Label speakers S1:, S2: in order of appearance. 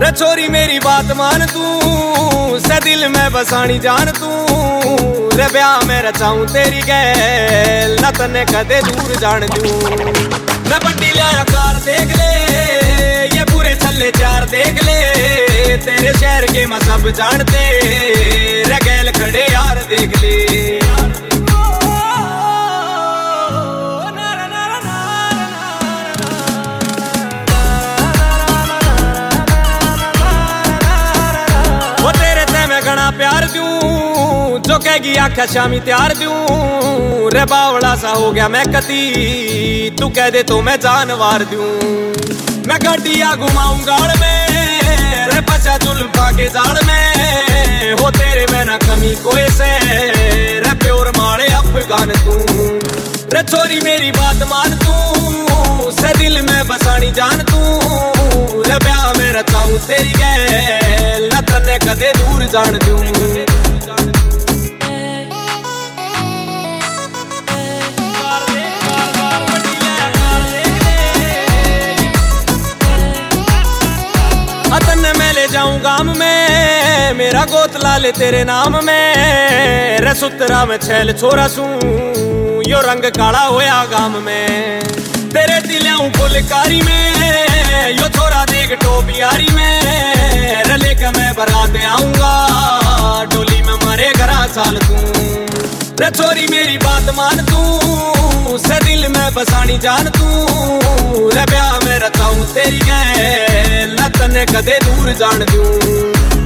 S1: रे छोरी मेरी बात मान तू, से दिल में बसानी जान तू। रे ब्याह में रचाऊं तेरी गैल, न तने कदे दूर जान दूं। मैं बड्डी लाया कार देख ले, ये पूरे छल्ले चार देख ले। तेरे शहर के मैं सब जानते, रे गैल खड़े यार देख ले। घना प्यार दूं, जो कहेगी आख्या शामी त्यार दूं। रे बावड़ा सा हो गया मैं कती, तू कह दे तो मैं जानवार दूं। मैं गड्डिया घुमाऊं गाड़ में, रे बचा जुल्फा के जाड़ में। हो तेरे में ना कमी कोई से, रे प्योर मारे अफगान तू। रे छोरी मेरी बात मान तू, से दिल में बसानी जान तू। रे ब्याह में रचाऊं तेरी गैल, न तने कदे दूर जान दूं। तन्ने मैं ले जाऊं गाम में, मेरा गोत ला ले तेरे नाम में। रे सुतरा में छैल छोरा सू, यो रंग काला होया गाम में। तेरे दिलाऊं फुलकारी में, यो छोरा देख टोपियारी में। रले के मैं बरात आऊंगा, डोली में मारे घरा साल तू। रे छोरी मेरी बात मान तू, से दिल में बसानी जान तू। रे ब्याह में रचाऊं तेरी गैल, न तने कदे दूर जान दूं।